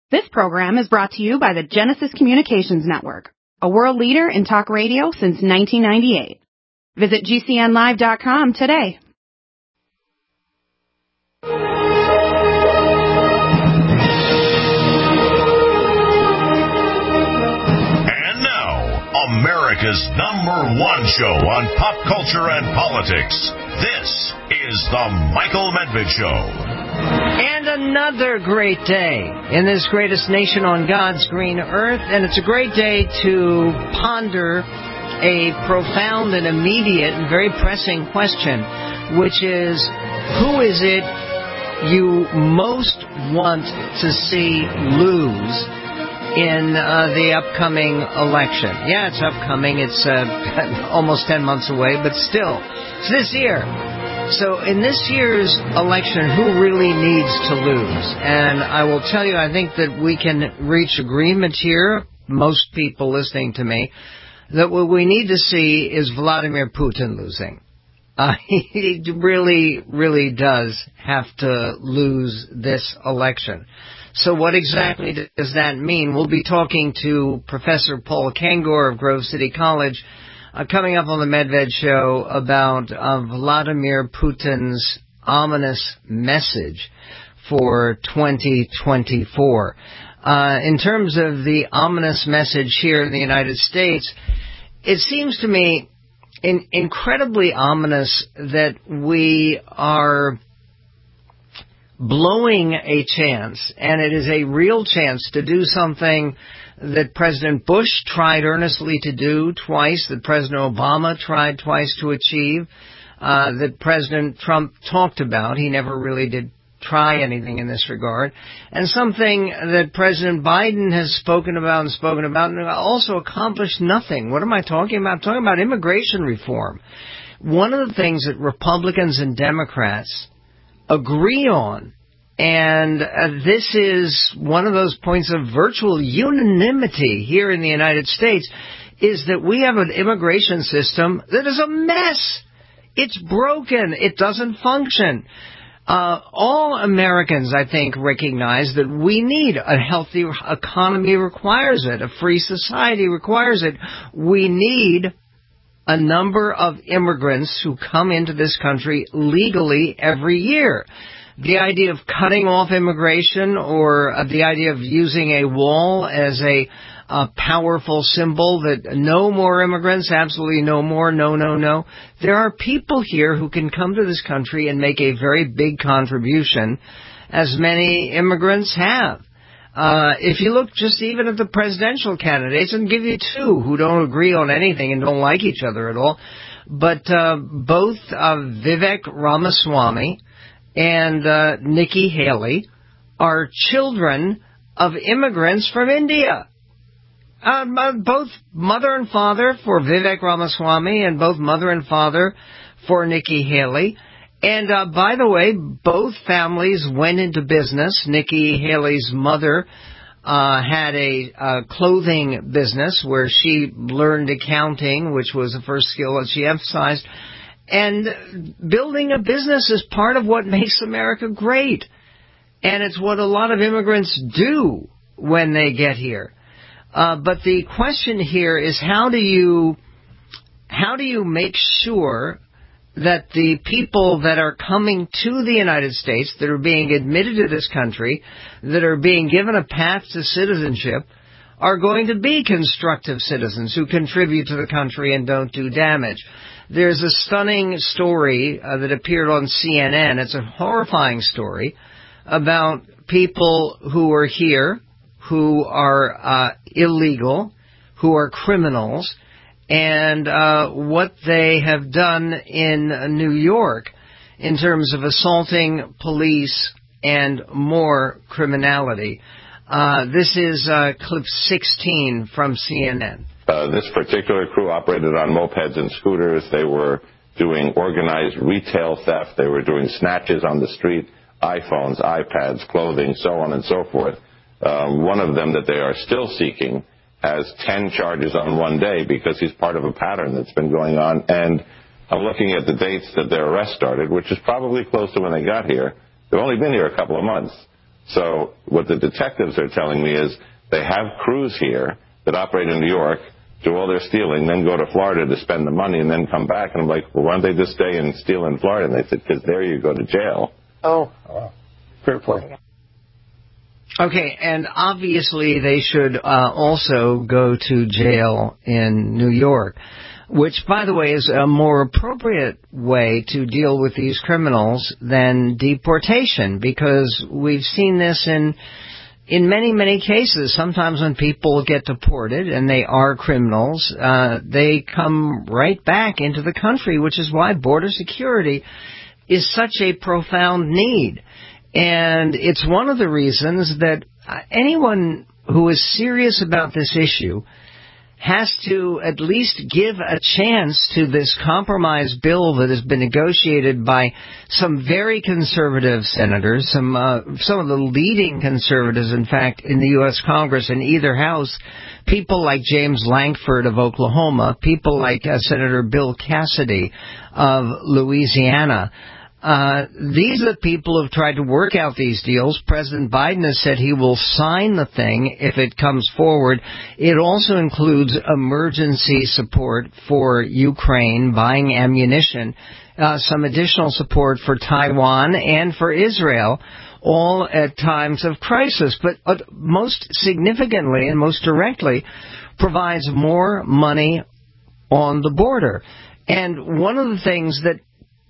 This program is brought to you by the Genesis Communications Network, a world leader in talk radio since 1998. Visit GCNlive.com today. And now, America's #1 show on pop culture and politics. This is The Michael Medved Show. And another great day in this greatest nation on God's green earth. And it's a great day to ponder a profound and immediate and very pressing question, which is, who is it you most want to see lose in the upcoming election? Yeah, it's upcoming. It's almost 10 months away, but still, it's this year. So in this year's election, who really needs to lose? And I will tell you, I think that we can reach agreement here, most people listening to me, that what we need to see is Vladimir Putin losing. He really, really does have to lose this election. So what exactly does that mean? We'll be talking to Professor Paul Kengor of Grove City College coming up on the Medved Show about Vladimir Putin's ominous message for 2024. In terms of the ominous message here in the United States, it seems to me incredibly ominous that we are blowing a chance, and it is a real chance to do something that President Bush tried earnestly to do twice, that President Obama tried twice to achieve, that President Trump talked about. He never really did try anything in this regard, and something that President Biden has spoken about and also accomplished nothing. What am I talking about? I'm talking about immigration reform. One of the things that Republicans and Democrats agree on, and this is one of those points of virtual unanimity here in the United States, is that we have an immigration system that is a mess. It's broken. It doesn't function. All Americans, I think, recognize that we need a healthy economy requires it. A free society requires it. We need a number of immigrants who come into this country legally every year. The idea of cutting off immigration or the idea of using a wall as a powerful symbol that no more immigrants, absolutely no more, no. There are people here who can come to this country and make a very big contribution, as many immigrants have. If you look just even at the presidential candidates, and give you two who don't agree on anything and don't like each other at all, but both Vivek Ramaswamy and Nikki Haley are children of immigrants from India. Both mother and father for Vivek Ramaswamy and both mother and father for Nikki Haley. And by the way, both families went into business. Nikki Haley's mother had a clothing business where she learned accounting, which was the first skill that she emphasized. And building a business is part of what makes America great. And it's what a lot of immigrants do when they get here. But the question here is, how do you make sure that the people that are coming to the United States, that are being admitted to this country, that are being given a path to citizenship, are going to be constructive citizens who contribute to the country and don't do damage? There's a stunning story that appeared on CNN. It's a horrifying story about people who are here, who are illegal, who are criminals, and what they have done in New York in terms of assaulting police and more criminality. This is clip 16 from CNN. This particular crew operated on mopeds and scooters. They were doing organized retail theft. They were doing snatches on the street, iPhones, iPads, clothing, so on and so forth. One of them that they are still seeking has 10 charges on one day because he's part of a pattern that's been going on. And I'm looking at the dates that their arrest started, which is probably close to when they got here. They've only been here a couple of months. So what the detectives are telling me is they have crews here that operate in New York, do all their stealing, then go to Florida to spend the money, and then come back. And I'm like, well, why don't they just stay and steal in Florida? And they said, because there you go to jail. Oh, wow. Fair play. Okay, and obviously they should also go to jail in New York, which, by the way, is a more appropriate way to deal with these criminals than deportation, because we've seen this in many, many cases. Sometimes when people get deported and they are criminals, they come right back into the country, which is why border security is such a profound need. And it's one of the reasons that anyone who is serious about this issue has to at least give a chance to this compromise bill that has been negotiated by some very conservative senators, some of the leading conservatives, in fact, in the U.S. Congress in either house, people like James Lankford of Oklahoma, people like Senator Bill Cassidy of Louisiana. These are the people who have tried to work out these deals. President Biden has said he will sign the thing if it comes forward. It also includes emergency support for Ukraine, buying ammunition, some additional support for Taiwan and for Israel, all at times of crisis. But most significantly and most directly provides more money on the border. And one of the things that,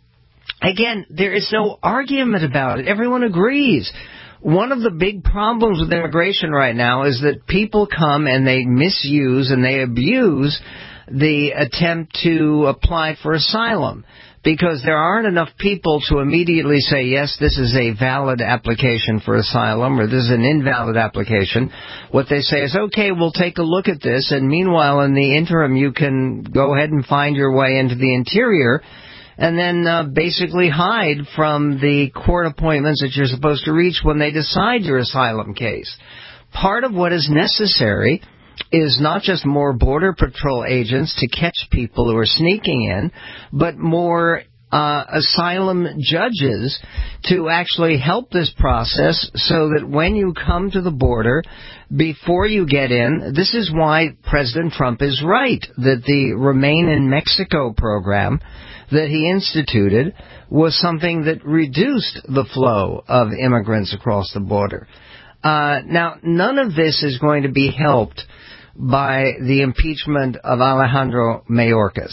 again, there is no argument about it. Everyone agrees. One of the big problems with immigration right now is that people come and they misuse and they abuse the attempt to apply for asylum, because there aren't enough people to immediately say, yes, this is a valid application for asylum, or this is an invalid application. What they say is, okay, we'll take a look at this, and meanwhile, in the interim, you can go ahead and find your way into the interior and then basically hide from the court appointments that you're supposed to reach when they decide your asylum case. Part of what is necessary is not just more Border Patrol agents to catch people who are sneaking in, but more asylum judges to actually help this process so that when you come to the border, before you get in, this is why President Trump is right, that the Remain in Mexico program that he instituted was something that reduced the flow of immigrants across the border. Now, none of this is going to be helped by the impeachment of Alejandro Mayorkas.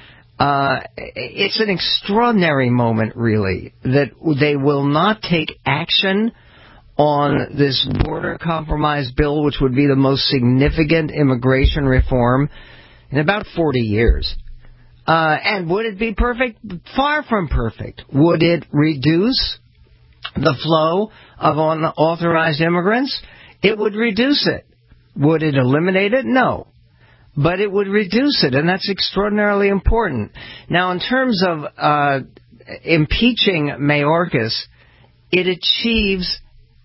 It's an extraordinary moment, really, that they will not take action on this border compromise bill, which would be the most significant immigration reform in about 40 years. And would it be perfect? Far from perfect. Would it reduce the flow of unauthorized immigrants? It would reduce it. Would it eliminate it? No. But it would reduce it, and that's extraordinarily important. Now, in terms of impeaching Mayorkas, it achieves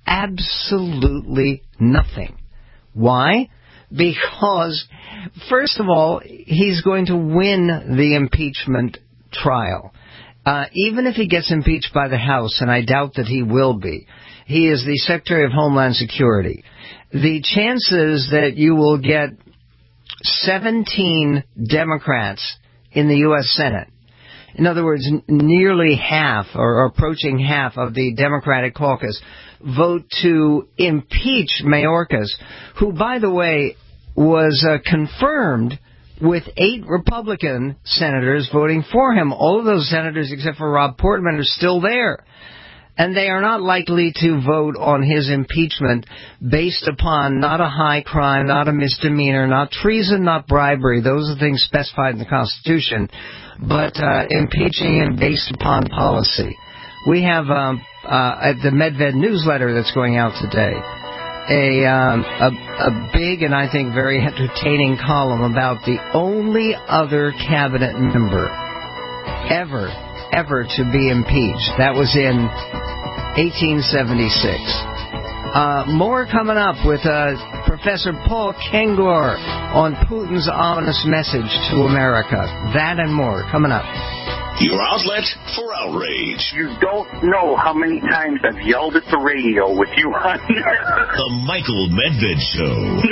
absolutely nothing. Why? Because, first of all, he's going to win the impeachment trial. Even if he gets impeached by the House, and I doubt that he will be, he is the Secretary of Homeland Security. The chances that you will get 17 Democrats in the U.S. Senate, in other words, nearly half or approaching half of the Democratic caucus, vote to impeach Mayorkas, who, by the way, was confirmed with 8 Republican senators voting for him. All of those senators, except for Rob Portman, are still there. And they are not likely to vote on his impeachment based upon not a high crime, not a misdemeanor, not treason, not bribery. Those are things specified in the Constitution. But impeaching him based upon policy. We have at the Medved newsletter that's going out today a big and I think very entertaining column about the only other cabinet member ever to be impeached. That was in 1876. More coming up with Professor Paul Kengor on Putin's ominous message to America. That and more coming up. Your outlet for outrage. You don't know how many times I've yelled at the radio with you on. The Michael Medved Show.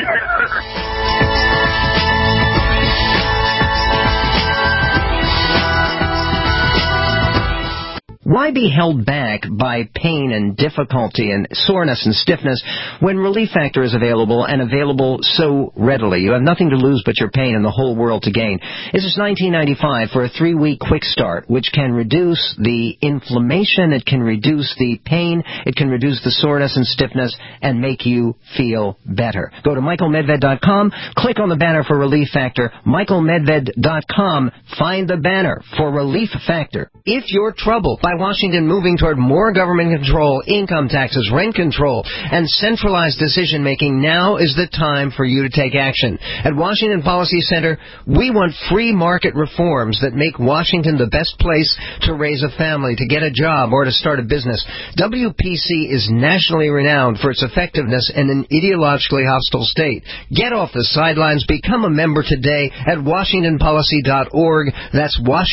Why be held back by pain and difficulty and soreness and stiffness when Relief Factor is available and available so readily? You have nothing to lose but your pain and the whole world to gain. This is $19.95 for a 3-week quick start, which can reduce the inflammation, it can reduce the pain, it can reduce the soreness and stiffness, and make you feel better. Go to michaelmedved.com, click on the banner for Relief Factor, michaelmedved.com, find the banner for Relief Factor. If you're troubled by Washington moving toward more government control, income taxes, rent control, and centralized decision-making, now is the time for you to take action. At Washington Policy Center, we want free market reforms that make Washington the best place to raise a family, to get a job, or to start a business. WPC is nationally renowned for its effectiveness in an ideologically hostile state. Get off the sidelines. Become a member today at WashingtonPolicy.org. That's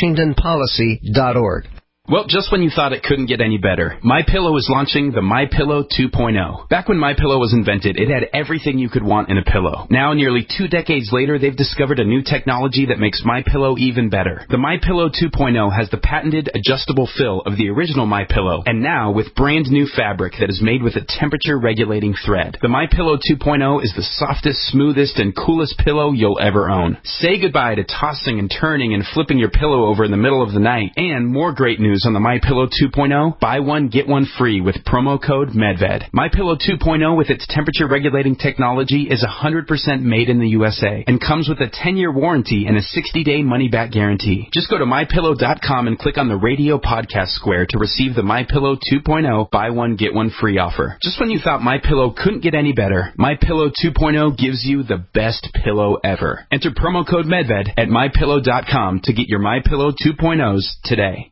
WashingtonPolicy.org. Well, just when you thought it couldn't get any better, MyPillow is launching the MyPillow 2.0. Back when MyPillow was invented, it had everything you could want in a pillow. Now, nearly 2 decades later, they've discovered a new technology that makes MyPillow even better. The MyPillow 2.0 has the patented adjustable fill of the original MyPillow, and now with brand new fabric that is made with a temperature-regulating thread. The MyPillow 2.0 is the softest, smoothest, and coolest pillow you'll ever own. Say goodbye to tossing and turning and flipping your pillow over in the middle of the night. And more great news on the MyPillow 2.0, buy one, get one free with promo code MedVed. MyPillow 2.0 with its temperature-regulating technology is 100% made in the USA and comes with a 10-year warranty and a 60-day money-back guarantee. Just go to MyPillow.com and click on the radio podcast square to receive the MyPillow 2.0 buy one, get one free offer. Just when you thought MyPillow couldn't get any better, MyPillow 2.0 gives you the best pillow ever. Enter promo code MedVed at MyPillow.com to get your MyPillow 2.0s today.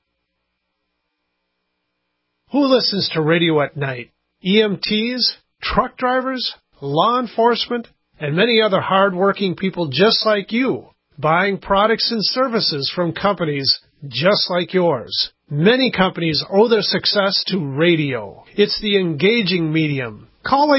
Who listens to radio at night? EMTs, truck drivers, law enforcement, and many other hard-working people just like you, buying products and services from companies just like yours. Many companies owe their success to radio. It's the engaging medium. Call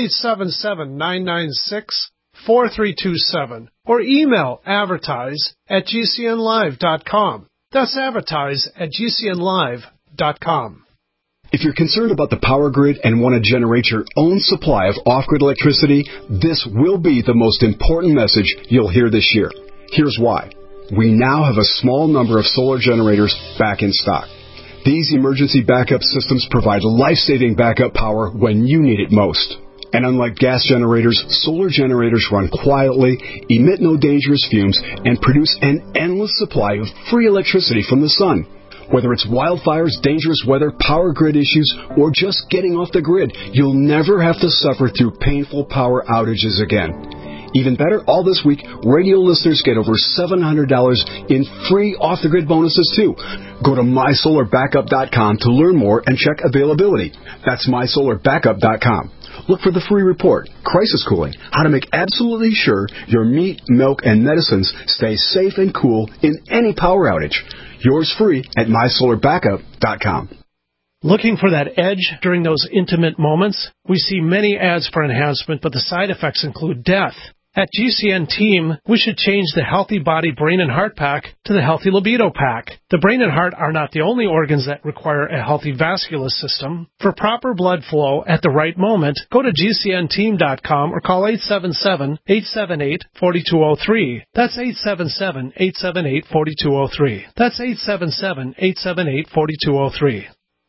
877-996-4327 or email advertise@gcnlive.com. That's advertise@gcnlive.com. If you're concerned about the power grid and want to generate your own supply of off-grid electricity, this will be the most important message you'll hear this year. Here's why. We now have a small number of solar generators back in stock. These emergency backup systems provide life-saving backup power when you need it most. And unlike gas generators, solar generators run quietly, emit no dangerous fumes, and produce an endless supply of free electricity from the sun. Whether it's wildfires, dangerous weather, power grid issues, or just getting off the grid, you'll never have to suffer through painful power outages again. Even better, all this week, radio listeners get over $700 in free off-the-grid bonuses, too. Go to MySolarBackup.com to learn more and check availability. That's MySolarBackup.com. Look for the free report, Crisis Cooling, how to make absolutely sure your meat, milk, and medicines stay safe and cool in any power outage. Yours free at MySolarBackup.com. Looking for that edge during those intimate moments? We see many ads for enhancement, but the side effects include death. At GCN Team, we should change the Healthy Body, Brain, and Heart Pack to the Healthy Libido Pack. The brain and heart are not the only organs that require a healthy vascular system. For proper blood flow at the right moment, go to GCNteam.com or call 877-878-4203. That's 877-878-4203. That's 877-878-4203.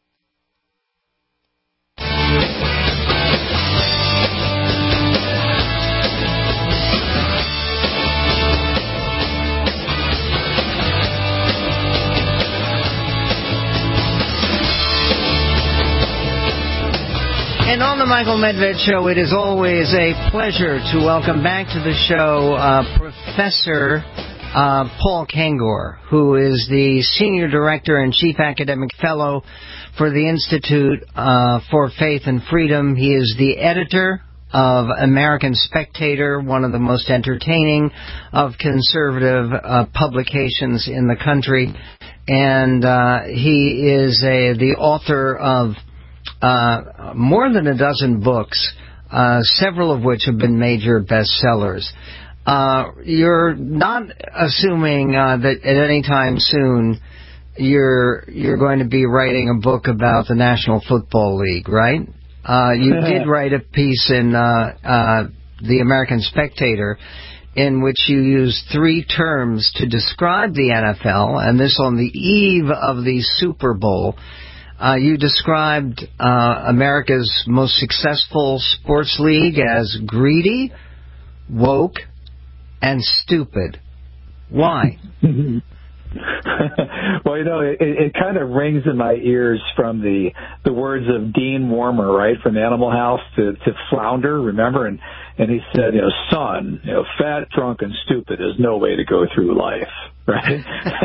And on the Michael Medved Show, it is always a pleasure to welcome back to the show Professor Paul Kengor, who is the Senior Director and Chief Academic Fellow for the Institute for Faith and Freedom. He is the editor of American Spectator, one of the most entertaining of conservative publications in the country. and he is the author of more than a dozen books, several of which have been major bestsellers. You're not assuming that at any time soon you're going to be writing a book about the National Football League, right? You did write a piece in the American Spectator in which you used 3 terms to describe the NFL, and this on the eve of the Super Bowl. You described America's most successful sports league as greedy, woke, and stupid. Why? Well, it kind of rings in my ears from the words of Dean Wormer, right, from Animal House to Flounder, remember? And he said, son, fat, drunk, and stupid is no way to go through life, right?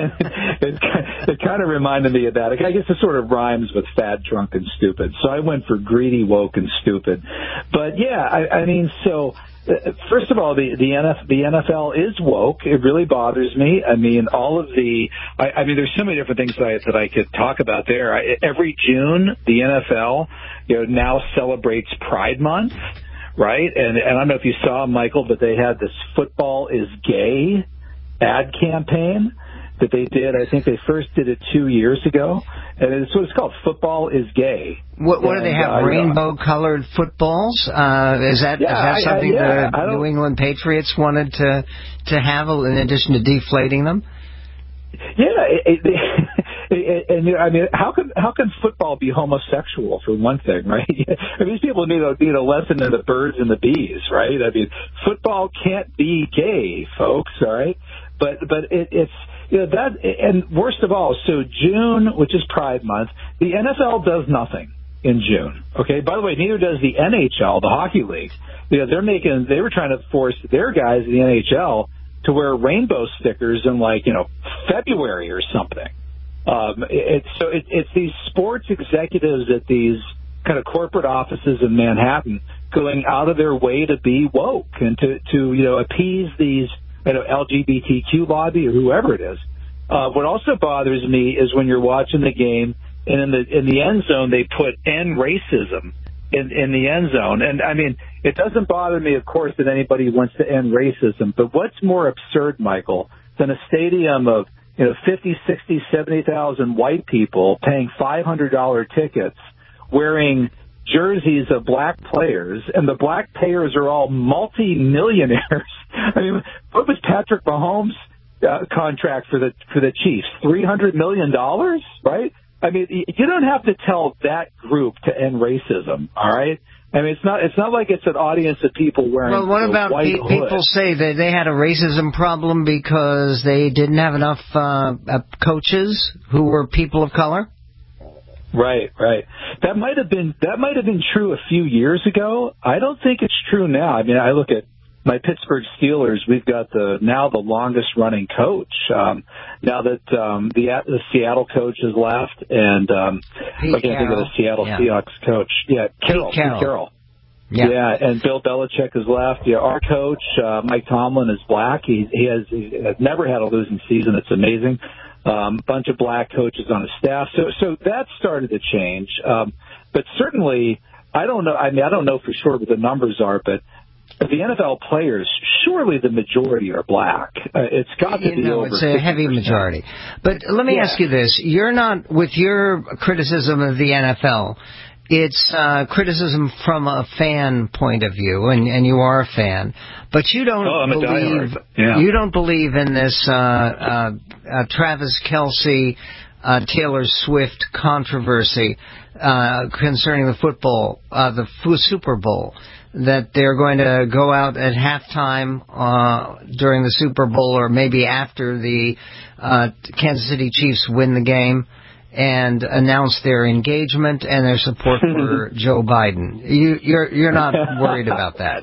it kind of reminded me of that. I guess it sort of rhymes with fat, drunk, and stupid. So I went for greedy, woke, and stupid. But yeah, I mean, so. First of all, the NFL is woke. It really bothers me. I mean, there's so many different things that I could talk about there. Every June, the NFL, now celebrates Pride Month, right? And I don't know if you saw, Michael, but they had this "Football is Gay" ad campaign that they did. I think they first did it 2 years ago, and it's what it's called. Football is Gay. What do they have? Rainbow-colored footballs? Is that something the New England Patriots wanted to have in addition to deflating them? Yeah, and I mean, how can football be homosexual for one thing, right? I mean, these people need a lesson in the birds and the bees, right? I mean, football can't be gay, folks. All right, but it's. That, and worst of all, so June, which is Pride Month, the NFL does nothing in June. Okay. By the way, neither does the NHL, the hockey league. They were trying to force their guys in the NHL to wear rainbow stickers in February or something. It's these sports executives at these kind of corporate offices in Manhattan going out of their way to be woke and to appease these LGBTQ lobby or whoever it is. What also bothers me is when you're watching the game and in the end zone they put "end racism" in the end zone. And I mean, it doesn't bother me, of course, that anybody wants to end racism. But what's more absurd, Michael, than a stadium of 50, 60, 70,000 white people paying $500 tickets, wearing jerseys of black players, and the black players are all multi-millionaires. I mean, what was Patrick Mahomes' contract for the Chiefs? $300 million, right? I mean, you don't have to tell that group to end racism, all right? I mean, it's not like it's an audience of people wearing. Well, what about people say that they had a racism problem because they didn't have enough coaches who were people of color? Right. That might have been true a few years ago. I don't think it's true now. I mean, I look at my Pittsburgh Steelers. We've got the longest running coach. Now that the Seattle coach has left, and I can't think of the Seattle Seahawks coach. Yeah, Pete Carroll. Yeah, and Bill Belichick has left. Yeah, our coach Mike Tomlin is black. He has never had a losing season. It's amazing. Bunch of black coaches on his staff. So that started to change. But certainly, I don't know. I mean, I don't know for sure what the numbers are, but the NFL players, surely the majority are black. It's got to be over 50%. It's a heavy majority. But let me ask you this. You're not, with your criticism of the NFL, it's criticism from a fan point of view, and you are a fan, but you don't you don't believe in this Travis Kelce, Taylor Swift controversy concerning the football, the Super Bowl, that they're going to go out at halftime during the Super Bowl or maybe after the Kansas City Chiefs win the game and announce their engagement and their support for Joe Biden. You're not worried about that?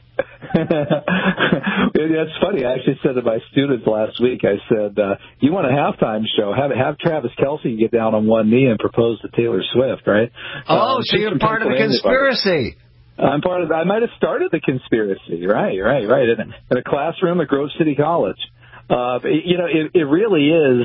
That's funny. I actually said to my students last week, I said, you want a halftime show, have Travis Kelce get down on one knee and propose to Taylor Swift, right? Oh, so you're part of the conspiracy. I'm part of. I might have started the conspiracy. Right. In a classroom at Grove City College. It really is.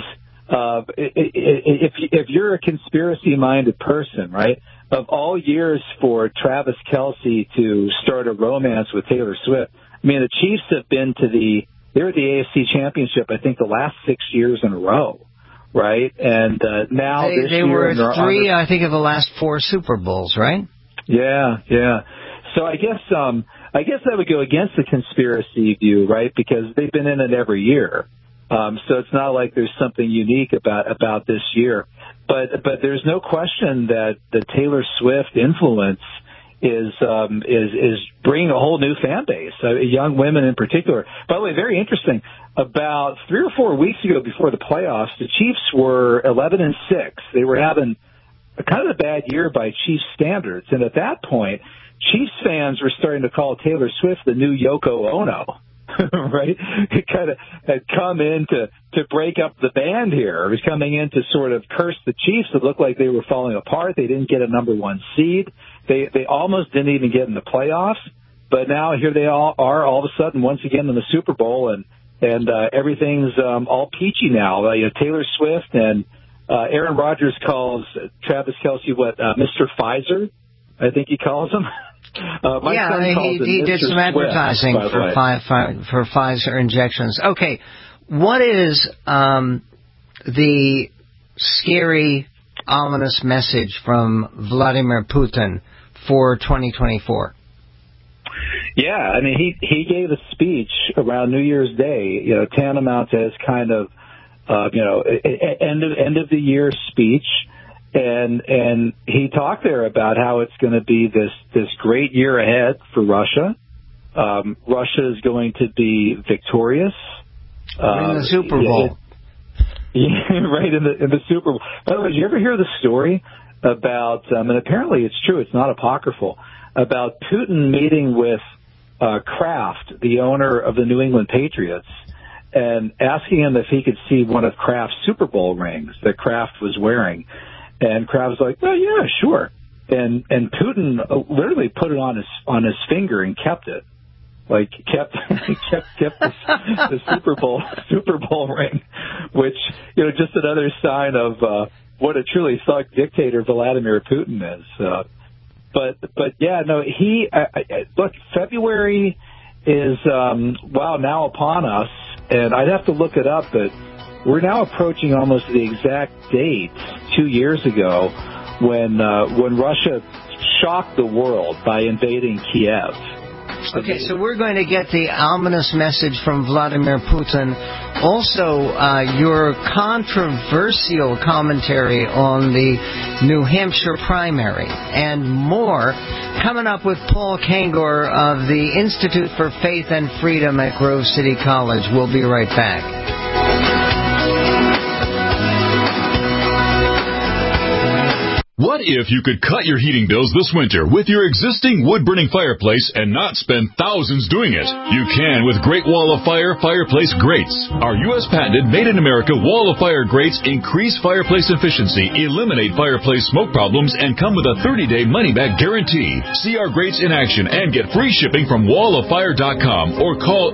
if you're a conspiracy-minded person, right, of all years for Travis Kelce to start a romance with Taylor Swift, I mean, the Chiefs have been they're at the AFC Championship, I think, the last 6 years in a row, right? And now they were 3, I think, of the last 4 Super Bowls, right? Yeah. So I guess that would go against the conspiracy view, right? Because they've been in it every year. So it's not like there's something unique about this year. But there's no question that the Taylor Swift influence is bringing a whole new fan base, young women in particular. By the way, very interesting. About 3 or 4 weeks ago, before the playoffs, the Chiefs were 11-6. They were having kind of a bad year by Chiefs standards, and at that point, Chiefs fans were starting to call Taylor Swift the new Yoko Ono. Right? It kind of had come in to break up the band here. It was coming in to sort of curse the Chiefs. It looked like they were falling apart. They didn't get a number 1 seed. They almost didn't even get in the playoffs. But now here they all are all of a sudden once again in the Super Bowl, and everything's all peachy now. Taylor Swift and Aaron Rodgers calls Travis Kelce Mr. Pfizer, I think he calls him. He did some advertising for Pfizer injections. Okay, what is the scary, ominous message from Vladimir Putin for 2024? Yeah, I mean, he gave a speech around New Year's Day, tantamount to his kind of, end of the year speech. And he talked there about how it's going to be this great year ahead for Russia. Russia is going to be victorious. In the Super Bowl. Right, in the Super Bowl. By the way, did you ever hear the story about, and apparently it's true, it's not apocryphal, about Putin meeting with Kraft, the owner of the New England Patriots, and asking him if he could see one of Kraft's Super Bowl rings that Kraft was wearing. And Kraft was like, "Oh yeah, sure." And Putin literally put it on his finger and kept it, like kept the Super Bowl ring, which just another sign of what a truly thug dictator Vladimir Putin is. But yeah, no, look, February is now upon us, and I'd have to look it up, but we're now approaching almost the exact date 2 years ago when Russia shocked the world by invading Kiev. Okay, so we're going to get the ominous message from Vladimir Putin. Also, your controversial commentary on the New Hampshire primary and more coming up with Paul Kangor of the Institute for Faith and Freedom at Grove City College. We'll be right back. What if you could cut your heating bills this winter with your existing wood-burning fireplace and not spend thousands doing it? You can with Great Wall of Fire fireplace grates. Our U.S. patented made-in-America Wall of Fire grates increase fireplace efficiency, eliminate fireplace smoke problems, and come with a 30-day money-back guarantee. See our grates in action and get free shipping from walloffire.com or call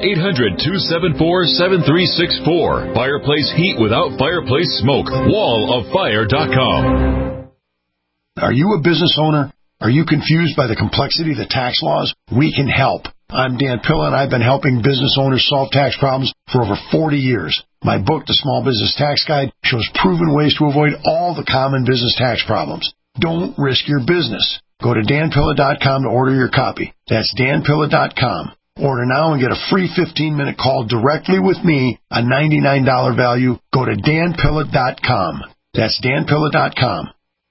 800-274-7364. Fireplace heat without fireplace smoke. walloffire.com. Are you a business owner? Are you confused by the complexity of the tax laws? We can help. I'm Dan Pilla, and I've been helping business owners solve tax problems for over 40 years. My book, The Small Business Tax Guide, shows proven ways to avoid all the common business tax problems. Don't risk your business. Go to danpilla.com to order your copy. That's danpilla.com. Order now and get a free 15-minute call directly with me, a $99 value. Go to danpilla.com. That's danpilla.com.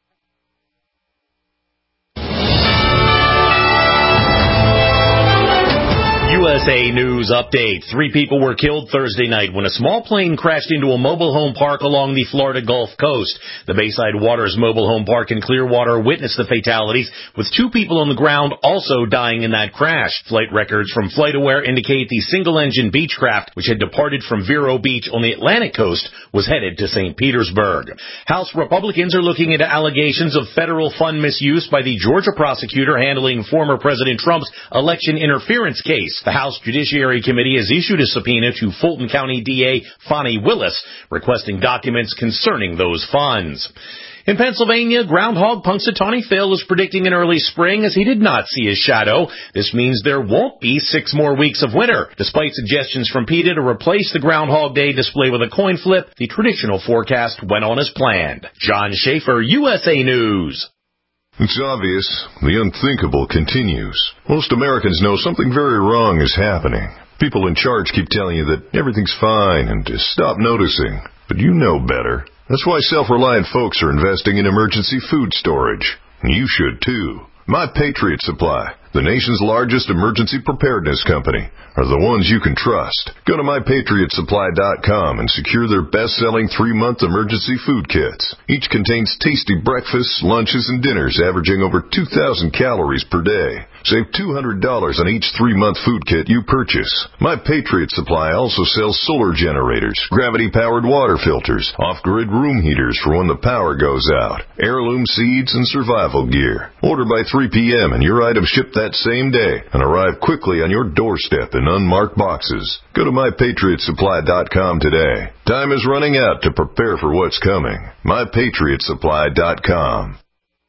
USA News Update. 3 people were killed Thursday night when a small plane crashed into a mobile home park along the Florida Gulf Coast. The Bayside Waters Mobile Home Park in Clearwater witnessed the fatalities, with 2 people on the ground also dying in that crash. Flight records from FlightAware indicate the single-engine Beechcraft, which had departed from Vero Beach on the Atlantic coast, was headed to St. Petersburg. House Republicans are looking into allegations of federal fund misuse by the Georgia prosecutor handling former President Trump's election interference case. The House House Judiciary Committee has issued a subpoena to Fulton County DA Fonnie Willis, requesting documents concerning those funds. In Pennsylvania, groundhog Punxsutawney Phil is predicting an early spring as he did not see his shadow. This means there won't be 6 more weeks of winter. Despite suggestions from PETA to replace the Groundhog Day display with a coin flip, the traditional forecast went on as planned. John Schaefer, USA News. It's obvious. The unthinkable continues. Most Americans know something very wrong is happening. People in charge keep telling you that everything's fine and to stop noticing. But you know better. That's why self-reliant folks are investing in emergency food storage. You should too. My Patriot Supply, the nation's largest emergency preparedness company, are the ones you can trust. Go to MyPatriotSupply.com and secure their best-selling 3-month emergency food kits. Each contains tasty breakfasts, lunches, and dinners averaging over 2,000 calories per day. Save $200 on each 3-month food kit you purchase. My Patriot Supply also sells solar generators, gravity-powered water filters, off-grid room heaters for when the power goes out, heirloom seeds, and survival gear. Order by 3 p.m. and your items ship that same day and arrive quickly on your doorstep in unmarked boxes. Go to MyPatriotSupply.com today. Time is running out to prepare for what's coming. MyPatriotSupply.com.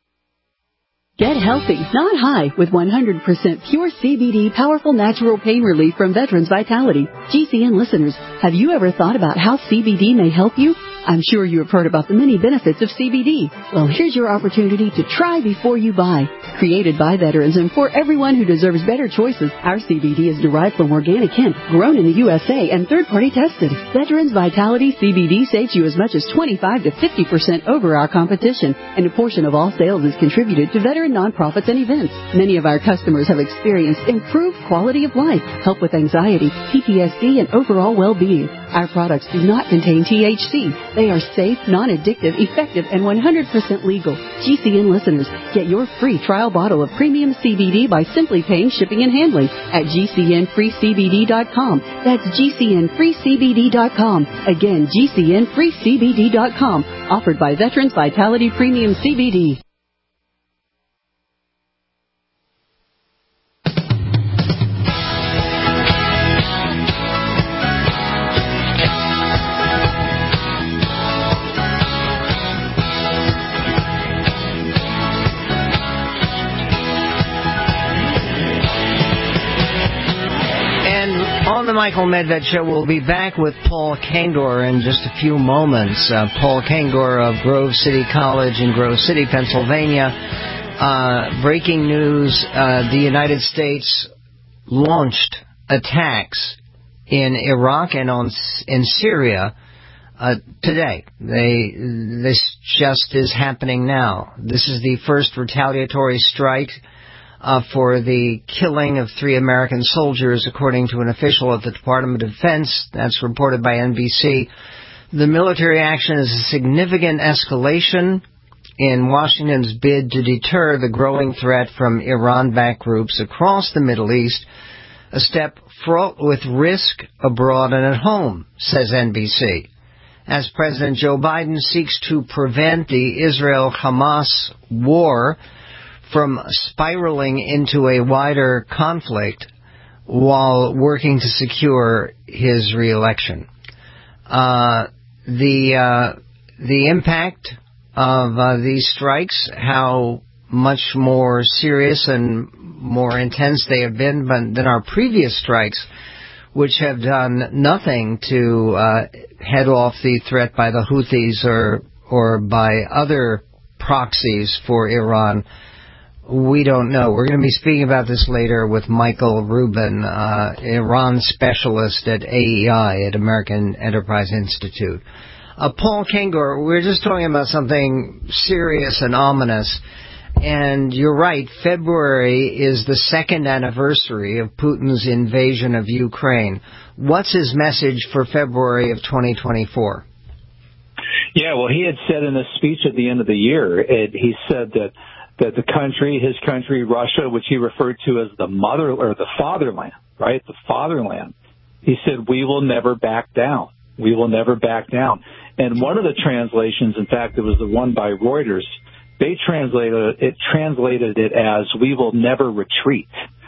Get healthy, not high, with 100% pure CBD powerful natural pain relief from Veterans Vitality. GCN listeners, have you ever thought about how CBD may help you? I'm sure you have heard about the many benefits of CBD. Well, here's your opportunity to try before you buy. Created by veterans and for everyone who deserves better choices, our CBD is derived from organic hemp, grown in the USA and third-party tested. Veterans Vitality CBD saves you as much as 25 to 50% over our competition, and a portion of all sales is contributed to veteran nonprofits and events. Many of our customers have experienced improved quality of life, help with anxiety, PTSD, and overall well-being. Our products do not contain THC. They are safe, non-addictive, effective, and 100% legal. GCN listeners, get your free trial bottle of premium CBD by simply paying shipping and handling at GCNFreeCBD.com. That's GCNFreeCBD.com. Again, GCNFreeCBD.com. Offered by Veterans Vitality Premium CBD. On the Michael Medved Show, we'll be back with Paul Kengor in just a few moments. Paul Kengor of Grove City College in Grove City, Pennsylvania. Breaking news, the United States launched attacks in Iraq and in Syria today. This just is happening now. This is the first retaliatory strike for the killing of 3 American soldiers, according to an official at the Department of Defense. That's reported by NBC. The military action is a significant escalation in Washington's bid to deter the growing threat from Iran-backed groups across the Middle East, a step fraught with risk abroad and at home, says NBC. As President Joe Biden seeks to prevent the Israel-Hamas war from spiraling into a wider conflict while working to secure his reelection. The impact of these strikes, how much more serious and more intense they have been than our previous strikes, which have done nothing to head off the threat by the Houthis or by other proxies for Iran. We don't know. We're going to be speaking about this later with Michael Rubin, Iran specialist at AEI, at American Enterprise Institute. Paul Kengor, we're just talking about something serious and ominous. And you're right, February is the 2nd anniversary of Putin's invasion of Ukraine. What's his message for February of 2024? Yeah, well, he had said in a speech at the end of the year, he said that the country, his country, Russia, which he referred to as the mother or the fatherland, right? The fatherland. He said, we will never back down. We will never back down. And one of the translations, in fact, it was the one by Reuters, they translated it as we will never retreat.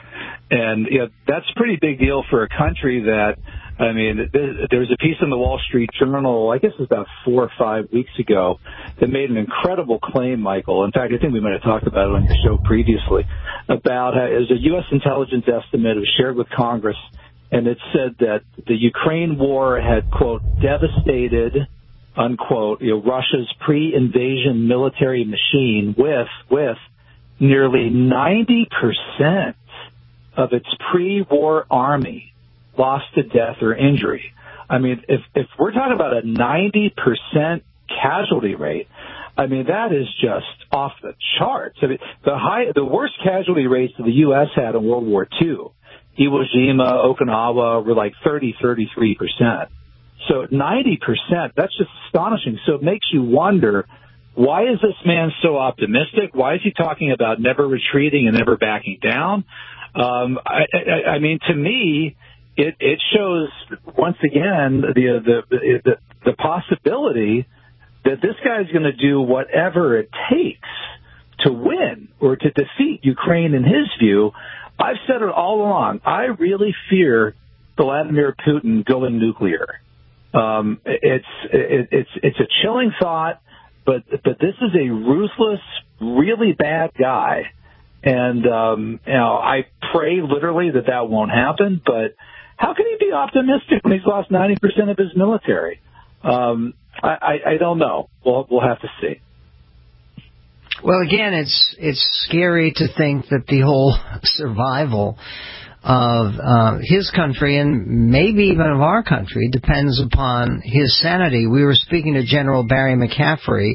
And that's a pretty big deal for a country that, I mean, there was a piece in the Wall Street Journal, I guess it was about 4 or 5 weeks ago, that made an incredible claim, Michael. In fact, I think we might have talked about it on your show previously, about how it was a U.S. intelligence estimate. It was shared with Congress, and it said that the Ukraine war had, quote, devastated, unquote, Russia's pre-invasion military machine with nearly 90% of its pre-war army lost to death or injury. I mean, if we're talking about a 90% casualty rate, I mean, that is just off the charts. I mean, the worst casualty rates that the U.S. had in World War II, Iwo Jima, Okinawa, were like 33%. So 90%, that's just astonishing. So it makes you wonder, why is this man so optimistic? Why is he talking about never retreating and never backing down? I mean, to me, it shows once again the possibility that this guy's going to do whatever it takes to win or to defeat Ukraine. In his view, I've said it all along. I really fear Vladimir Putin going nuclear. It's a chilling thought, but this is a ruthless, really bad guy. And, I pray literally that won't happen, but how can he be optimistic when he's lost 90% of his military? I don't know. We'll have to see. Well, again, it's scary to think that the whole survival of his country and maybe even of our country depends upon his sanity. We were speaking to General Barry McCaffrey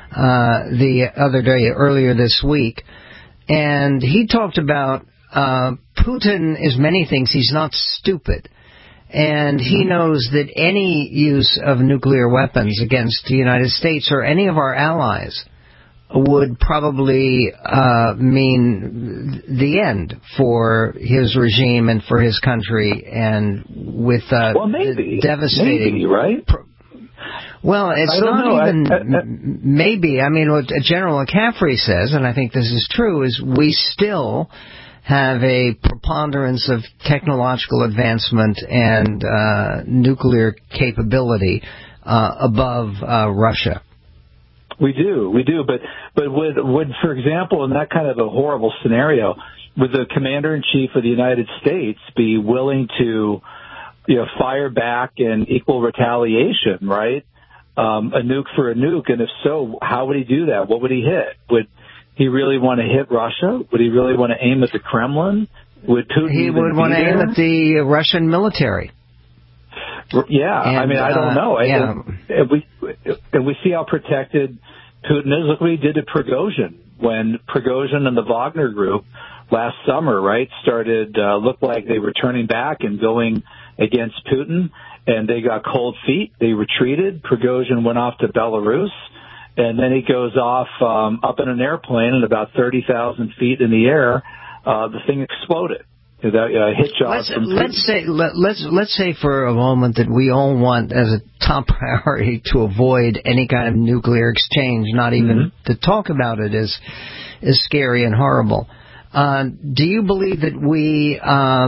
earlier this week, and he talked about Putin is many things. He's not stupid. And he knows that any use of nuclear weapons against the United States or any of our allies would probably mean the end for his regime and for his country, and with the devastating... Maybe, right? Well, it's not even maybe. I mean, what General McCaffrey says, and I think this is true, is we still have a preponderance of technological advancement and nuclear capability above Russia. We do, but would, for example, in that kind of a horrible scenario, would the Commander-in-Chief of the United States be willing to, fire back in equal retaliation, right? A nuke for a nuke, and if so, how would he do that? What would he hit? Would he really want to hit Russia? Would he really want to aim at the Kremlin? Would Putin? He would want to aim at the Russian military. Yeah, and, I mean, I don't know. Yeah. And we see how protected Putin is. Look what he did to Prigozhin when Prigozhin and the Wagner Group last summer, right, started looked like they were turning back and going against Putin, and they got cold feet. They retreated. Prigozhin went off to Belarus, and then he goes off up in an airplane at about 30,000 feet in the air. The thing exploded. Hit job. Let's say for a moment that we all want as a top priority to avoid any kind of nuclear exchange. Not even to talk about it is scary and horrible. Do you believe that we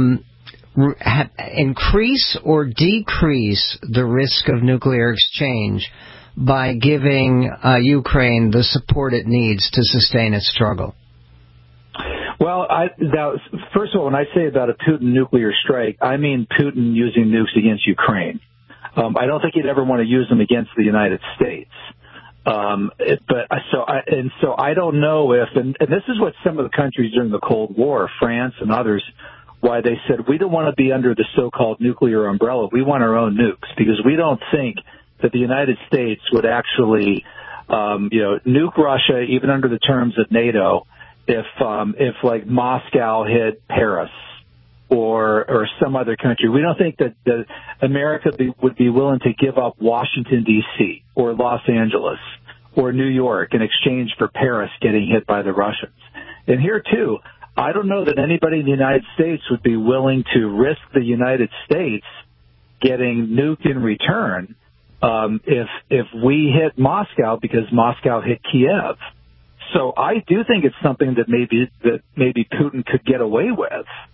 increase or decrease the risk of nuclear exchange by giving Ukraine the support it needs to sustain its struggle? Well, first of all, when I say about a Putin nuclear strike, I mean Putin using nukes against Ukraine. I don't think he'd ever want to use them against the United States. So I don't know if, and this is what some of the countries during the Cold War, France and others, why they said we don't want to be under the so-called nuclear umbrella. We want our own nukes because we don't think that the United States would actually, nuke Russia even under the terms of NATO. If like Moscow hit Paris or some other country, we don't think that America would be willing to give up Washington, D.C. or Los Angeles or New York in exchange for Paris getting hit by the Russians. And here, too, I don't know that anybody in the United States would be willing to risk the United States getting nuked in return if we hit Moscow because Moscow hit Kiev. So I do think it's something that maybe Putin could get away with.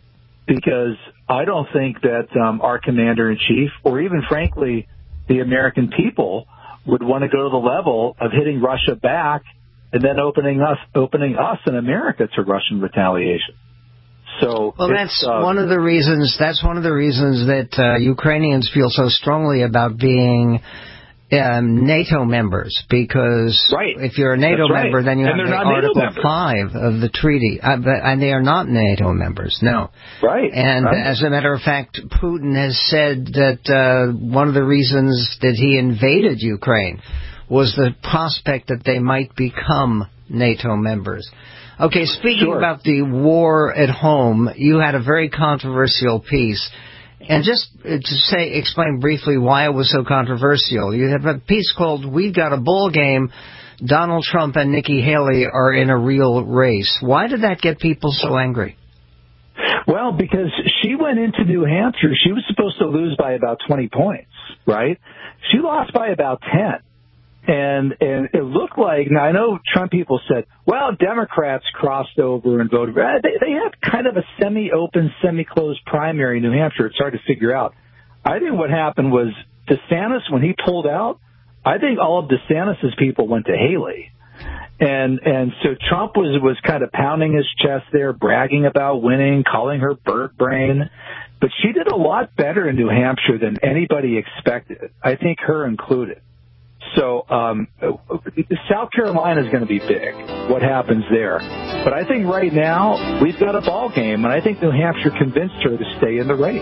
because I don't think that our commander-in-chief, or even, frankly, the American people, would want to go to the level of hitting Russia back and then opening us in America to Russian retaliation. So, well, that's one of the reasons. That's one of the reasons that Ukrainians feel so strongly about being NATO members, because if you're a NATO member, then you have Article 5 of the treaty, and they are not NATO members. No, And as a matter of fact, Putin has said that one of the reasons that he invaded Ukraine was the prospect that they might become NATO members. Okay, speaking about the war at home, you had a very controversial piece. And just to explain briefly why it was so controversial, you have a piece called "We've Got a Ball Game. Donald Trump and Nikki Haley are in a real race." Why did that get people so angry? Well, because she went into New Hampshire. She was supposed to lose by about 20 points, right? She lost by about 10. And it looked like, now I know Trump people said, well, Democrats crossed over and voted. They had kind of a semi-open, semi-closed primary in New Hampshire. It's hard to figure out. I think what happened was DeSantis, when he pulled out, I think all of DeSantis' people went to Haley. And so Trump was kind of pounding his chest there, bragging about winning, calling her bird brain. But she did a lot better in New Hampshire than anybody expected, I think her included. So South Carolina is going to be big, what happens there. But I think right now we've got a ball game, and I think New Hampshire convinced her to stay in the race.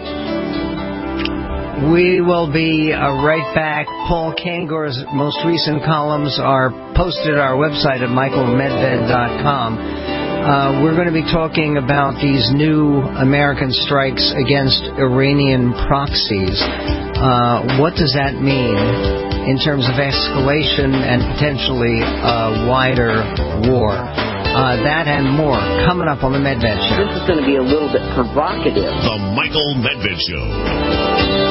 We will be right back. Paul Kangor's most recent columns are posted at our website at michaelmedved.com. We're going to be talking about these new American strikes against Iranian proxies. What does that mean in terms of escalation and potentially a wider war? That and more coming up on the Medved Show. This is going to be a little bit provocative. The Michael Medved Show.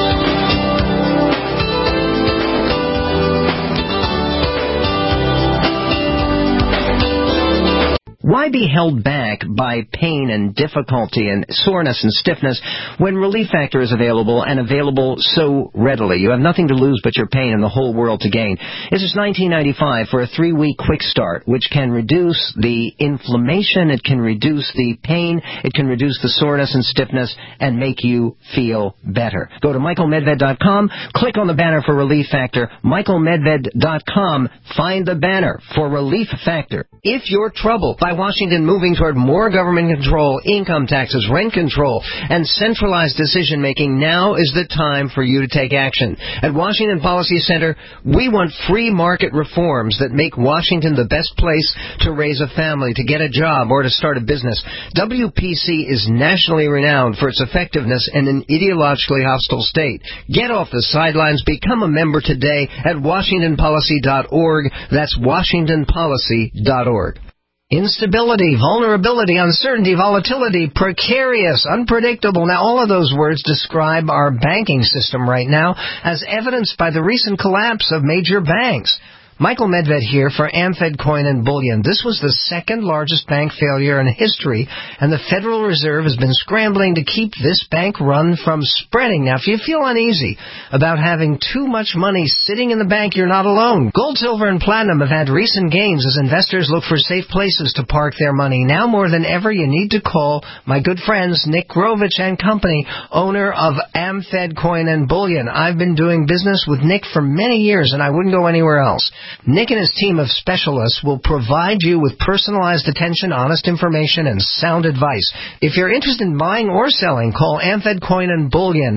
Why be held back by pain and difficulty and soreness and stiffness when Relief Factor is available and available so readily? You have nothing to lose but your pain and the whole world to gain. This is $19.95 for a 3-week quick start, which can reduce the inflammation, it can reduce the pain, it can reduce the soreness and stiffness, and make you feel better. Go to michaelmedved.com, click on the banner for Relief Factor, michaelmedved.com, find the banner for Relief Factor. If you're troubled by Washington moving toward more government control, income taxes, rent control, and centralized decision-making, now is the time for you to take action. At Washington Policy Center, we want free market reforms that make Washington the best place to raise a family, to get a job, or to start a business. WPC is nationally renowned for its effectiveness in an ideologically hostile state. Get off the sidelines. Become a member today at WashingtonPolicy.org. That's WashingtonPolicy.org. Instability, vulnerability, uncertainty, volatility, precarious, unpredictable. Now, all of those words describe our banking system right now, as evidenced by the recent collapse of major banks. Michael Medved here for AmFed Coin and Bullion. This was the second largest bank failure in history, and the Federal Reserve has been scrambling to keep this bank run from spreading. Now, if you feel uneasy about having too much money sitting in the bank, you're not alone. Gold, silver, and platinum have had recent gains as investors look for safe places to park their money. Now more than ever, you need to call my good friends Nick Grovich and Company, owner of AmFed Coin and Bullion. I've been doing business with Nick for many years, and I wouldn't go anywhere else. Nick and his team of specialists will provide you with personalized attention, honest information, and sound advice. If you're interested in buying or selling, call AmFed Coin and Bullion,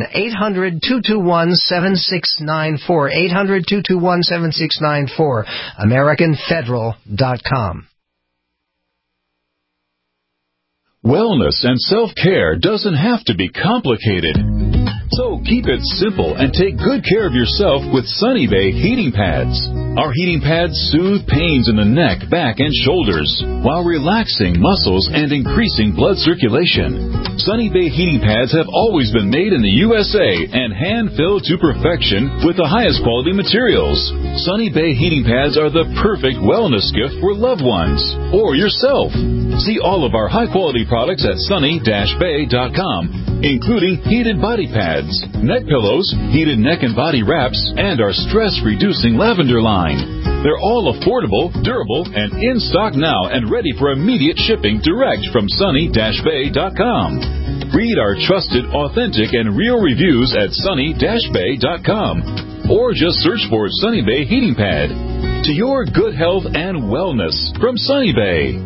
800-221-7694, 800-221-7694, AmericanFederal.com. Wellness and self-care doesn't have to be complicated. So keep it simple and take good care of yourself with Sunny Bay heating pads. Our heating pads soothe pains in the neck, back, and shoulders while relaxing muscles and increasing blood circulation. Sunny Bay heating pads have always been made in the USA and hand-filled to perfection with the highest quality materials. Sunny Bay heating pads are the perfect wellness gift for loved ones or yourself. See all of our high-quality products at sunny-bay.com, including heated body pads, neck pillows, heated neck and body wraps, and our stress-reducing lavender line. They're all affordable, durable, and in stock now and ready for immediate shipping direct from sunny-bay.com. Read our trusted, authentic, and real reviews at sunny-bay.com or just search for Sunny Bay Heating Pad. To your good health and wellness from Sunny Bay.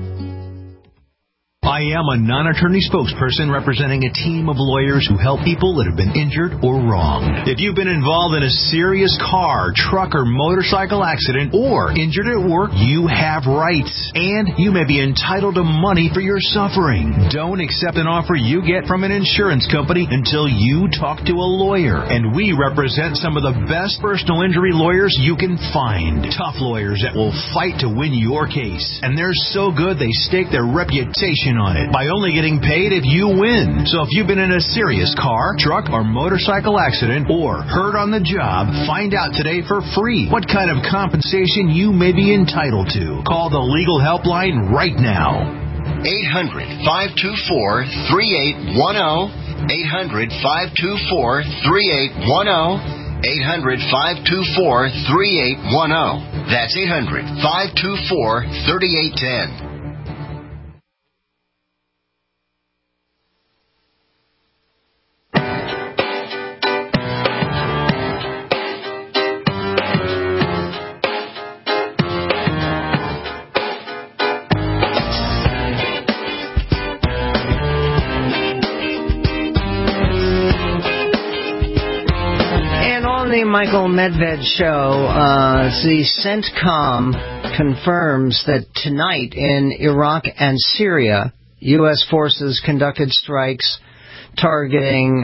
I am a non-attorney spokesperson representing a team of lawyers who help people that have been injured or wronged. If you've been involved in a serious car, truck, or motorcycle accident or injured at work, you have rights, and you may be entitled to money for your suffering. Don't accept an offer you get from an insurance company until you talk to a lawyer, and we represent some of the best personal injury lawyers you can find. Tough lawyers that will fight to win your case, and they're so good they stake their reputation on it by only getting paid if you win. So if you've been in a serious car, truck, or motorcycle accident or hurt on the job, find out today for free what kind of compensation you may be entitled to. Call the legal helpline right now. 800-524-3810. 800-524-3810. 800-524-3810. That's 800-524-3810. The Michael Medved Show, the CENTCOM confirms that tonight in Iraq and Syria, U.S. forces conducted strikes targeting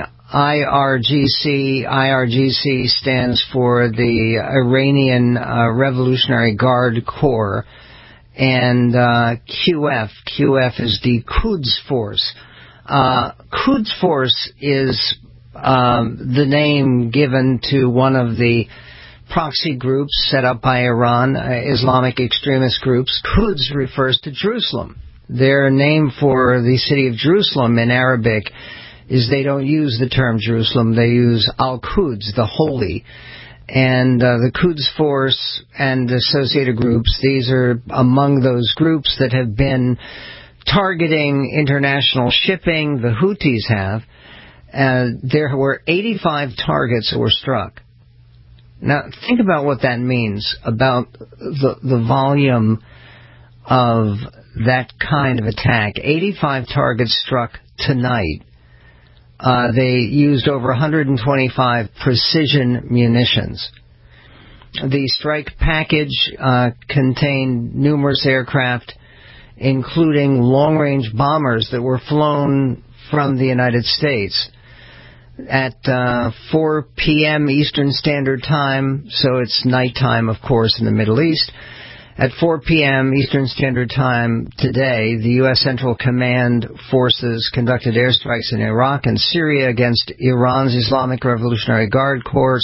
IRGC. IRGC stands for the Iranian Revolutionary Guard Corps, and QF. QF is the Quds Force. Quds Force is the name given to one of the proxy groups set up by Iran, Islamic extremist groups. Quds refers to Jerusalem. Their name for the city of Jerusalem in Arabic is they don't use the term Jerusalem, they use Al-Quds, the holy. And the Quds Force and associated groups, these are among those groups that have been targeting international shipping, the Houthis have. There were 85 targets that were struck. Now, think about what that means about the volume of that kind of attack. 85 targets struck tonight. They used over 125 precision munitions. The strike package contained numerous aircraft, including long-range bombers that were flown from the United States. At 4 p.m. Eastern Standard Time, so it's nighttime, of course, in the Middle East. At 4 p.m. Eastern Standard Time today, the U.S. Central Command forces conducted airstrikes in Iraq and Syria against Iran's Islamic Revolutionary Guard Corps,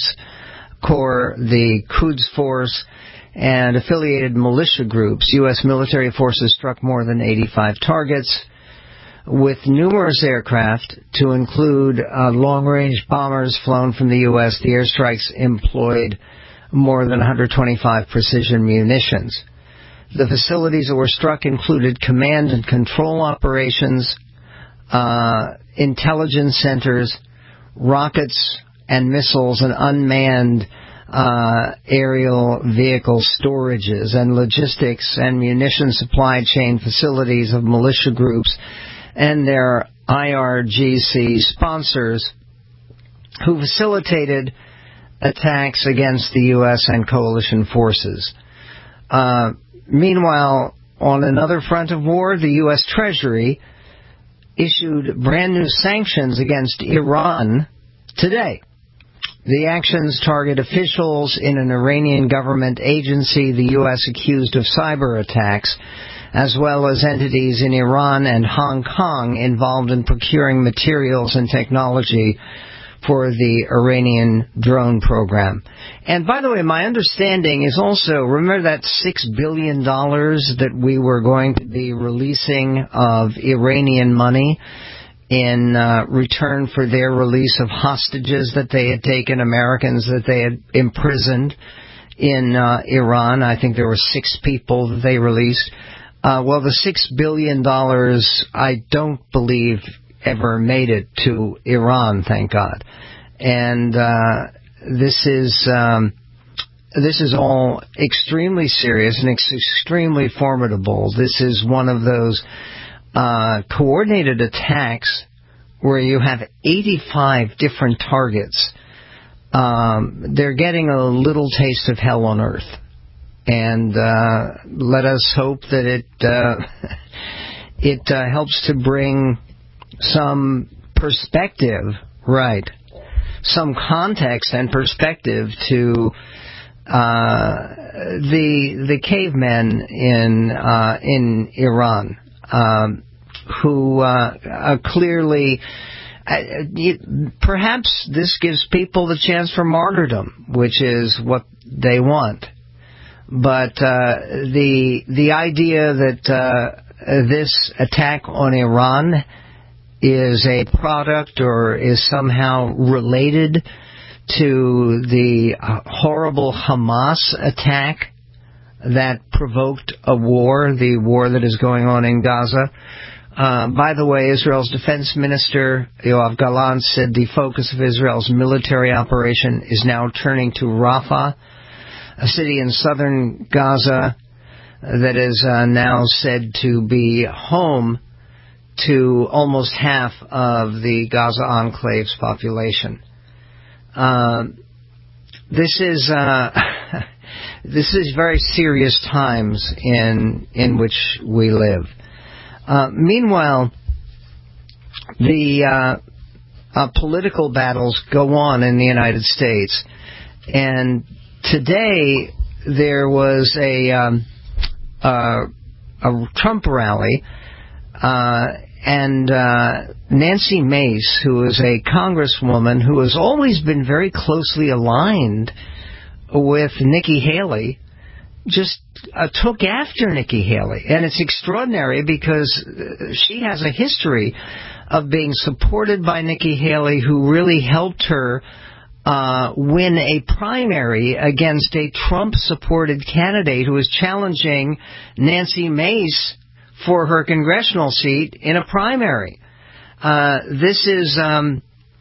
the Quds Force, and affiliated militia groups. U.S. military forces struck more than 85 targets, with numerous aircraft, to include long-range bombers flown from the U.S. The airstrikes employed more than 125 precision munitions. The facilities that were struck included command and control operations, intelligence centers, rockets and missiles, and unmanned aerial vehicle storages, and logistics and munition supply chain facilities of militia groups and their IRGC sponsors, who facilitated attacks against the U.S. and coalition forces. Meanwhile, on another front of war, the U.S. Treasury issued brand new sanctions against Iran today. The actions target officials in an Iranian government agency the U.S. accused of cyber attacks, as well as entities in Iran and Hong Kong involved in procuring materials and technology for the Iranian drone program. And by the way, my understanding is also, remember that $6 billion that we were going to be releasing of Iranian money in return for their release of hostages that they had taken, Americans that they had imprisoned in Iran. I think there were 6 people that they released. Well, the $6 billion, I don't believe ever made it to Iran, thank God. And this is all extremely serious and extremely formidable. This is one of those coordinated attacks where you have 85 different targets. They're getting a little taste of hell on earth. And let us hope that it helps to bring some perspective, right, some context and perspective to the cavemen in Iran, who clearly, perhaps this gives people the chance for martyrdom, which is what they want. But the idea that this attack on Iran is a product or is somehow related to the horrible Hamas attack that provoked a war, the war that is going on in Gaza. By the way, Israel's defense minister, Yoav Gallant, said the focus of Israel's military operation is now turning to Rafah, a city in southern Gaza that is now said to be home to almost half of the Gaza enclave's population. This is very serious times in which we live. Meanwhile, the political battles go on in the United States, and today there was a Trump rally, and Nancy Mace, who is a congresswoman who has always been very closely aligned with Nikki Haley, just took after Nikki Haley. And it's extraordinary because she has a history of being supported by Nikki Haley, who really helped her win a primary against a Trump-supported candidate who was challenging Nancy Mace for her congressional seat in a primary. This is a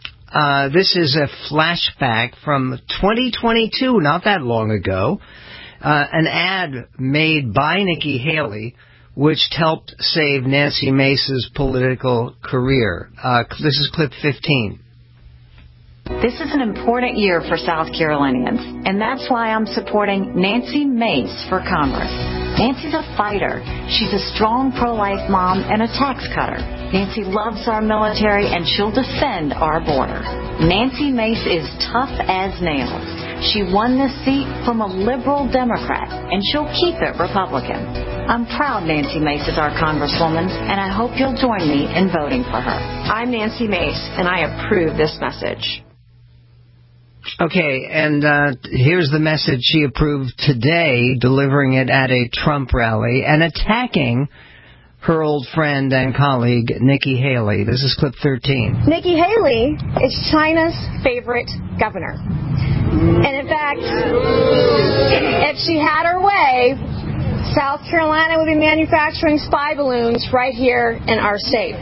flashback from 2022, not that long ago, an ad made by Nikki Haley which helped save Nancy Mace's political career. This is clip 15. This is an important year for South Carolinians, and that's why I'm supporting Nancy Mace for Congress. Nancy's a fighter. She's a strong pro-life mom and a tax cutter. Nancy loves our military, and she'll defend our border. Nancy Mace is tough as nails. She won this seat from a liberal Democrat, and she'll keep it Republican. I'm proud Nancy Mace is our Congresswoman, and I hope you'll join me in voting for her. I'm Nancy Mace, and I approve this message. Okay, and here's the message she approved today, delivering it at a Trump rally and attacking her old friend and colleague, Nikki Haley. This is clip 13. Nikki Haley is China's favorite governor. And in fact, if she had her way, South Carolina would be manufacturing spy balloons right here in our state.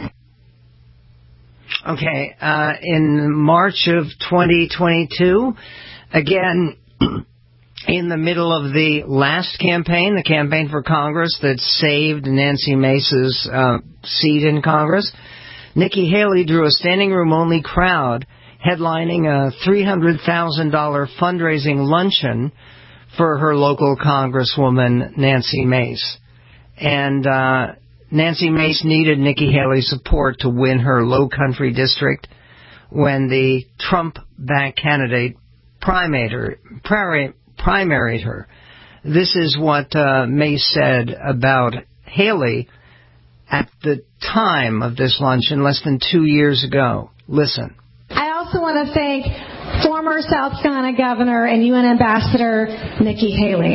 Okay, in March of 2022, again, in the middle of the last campaign, the campaign for Congress that saved Nancy Mace's seat in Congress, Nikki Haley drew a standing room only crowd headlining a $300,000 fundraising luncheon for her local Congresswoman, Nancy Mace. And Nancy Mace needed Nikki Haley's support to win her Low Country district when the Trump-backed candidate primaried her. This is what Mace said about Haley at the time of this luncheon less than 2 years ago. Listen. I also want to thank former South Carolina Governor and UN Ambassador Nikki Haley.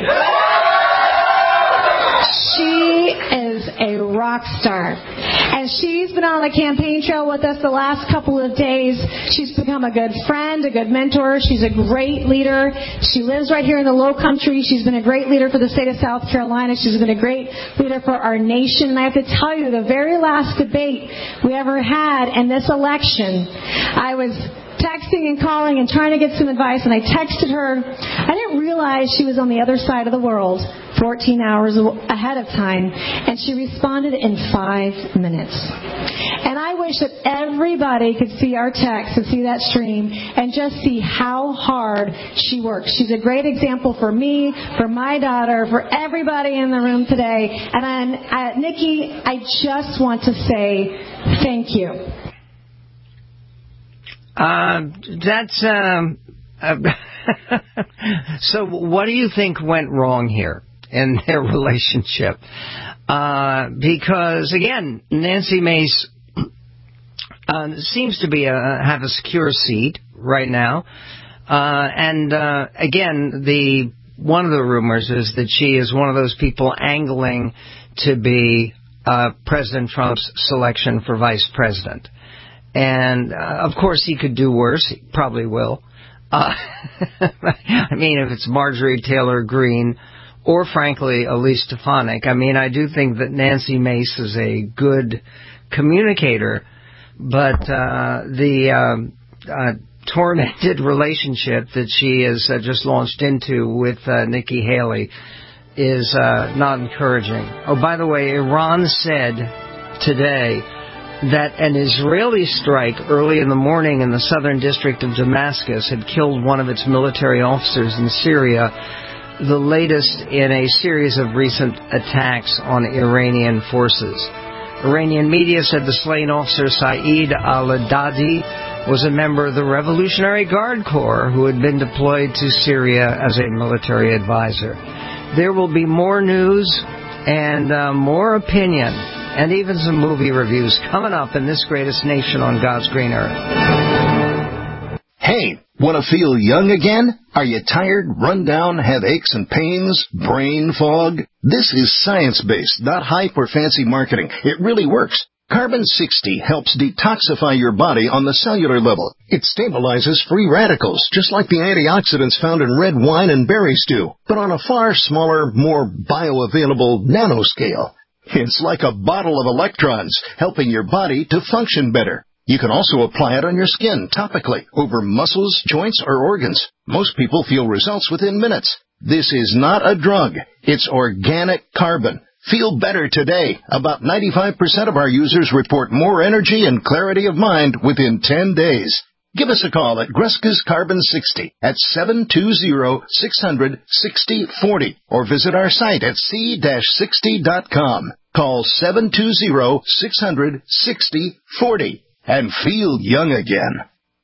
She is a rock star. And she's been on the campaign trail with us the last couple of days. She's become a good friend, a good mentor. She's a great leader. She lives right here in the Low Country. She's been a great leader for the state of South Carolina. She's been a great leader for our nation. And I have to tell you, the very last debate we ever had in this election, I was texting and calling and trying to get some advice, and I texted her. I didn't realize she was on the other side of the world 14 hours ahead of time, and she responded in 5 minutes. And I wish that everybody could see our text and see that stream and just see how hard she works. She's a great example for me, for my daughter, for everybody in the room today. And Nikki, I just want to say thank you. So what do you think went wrong here in their relationship? Because, again, Nancy Mace seems to be have a secure seat right now. Again, one of the rumors is that she is one of those people angling to be President Trump's selection for vice president. And, of course, he could do worse. He probably will. I mean, if it's Marjorie Taylor Greene or, frankly, Elise Stefanik. I mean, I do think that Nancy Mace is a good communicator, but the tormented relationship that she has just launched into with Nikki Haley is not encouraging. Oh, by the way, Iran said today that an Israeli strike early in the morning in the southern district of Damascus had killed one of its military officers in Syria, the latest in a series of recent attacks on Iranian forces. Iranian media said the slain officer Saeed al-Adadi was a member of the Revolutionary Guard Corps who had been deployed to Syria as a military advisor. There will be more news and more opinion and even some movie reviews coming up in this greatest nation on God's green earth. Hey, want to feel young again? Are you tired, run down, have aches and pains, brain fog? This is science-based, not hype or fancy marketing. It really works. Carbon 60 helps detoxify your body on the cellular level. It stabilizes free radicals, just like the antioxidants found in red wine and berries do, but on a far smaller, more bioavailable nanoscale. It's like a bottle of electrons, helping your body to function better. You can also apply it on your skin topically, over muscles, joints, or organs. Most people feel results within minutes. This is not a drug. It's organic carbon. Feel better today. About 95% of our users report more energy and clarity of mind within 10 days. Give us a call at Greska's Carbon 60 at 720-600-6040 or visit our site at c-60.com. Call 720-600-6040 and feel young again.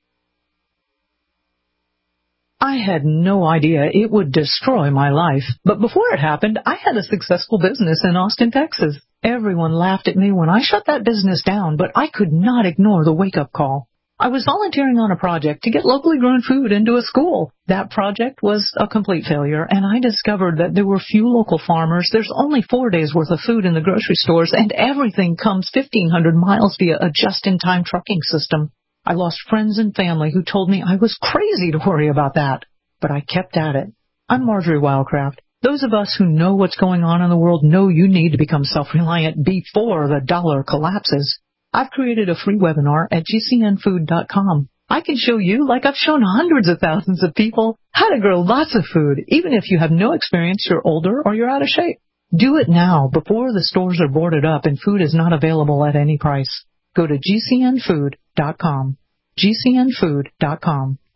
I had no idea it would destroy my life, but before it happened, I had a successful business in Austin, Texas. Everyone laughed at me when I shut that business down, but I could not ignore the wake-up call. I was volunteering on a project to get locally grown food into a school. That project was a complete failure, and I discovered that there were few local farmers. There's only 4 days' worth of food in the grocery stores, and everything comes 1,500 miles via a just-in-time trucking system. I lost friends and family who told me I was crazy to worry about that, but I kept at it. I'm Marjorie Wildcraft. Those of us who know what's going on in the world know you need to become self-reliant before the dollar collapses. I've created a free webinar at gcnfood.com. I can show you, like I've shown hundreds of thousands of people, how to grow lots of food, even if you have no experience, you're older, or you're out of shape. Do it now before the stores are boarded up and food is not available at any price. Go to gcnfood.com. gcnfood.com.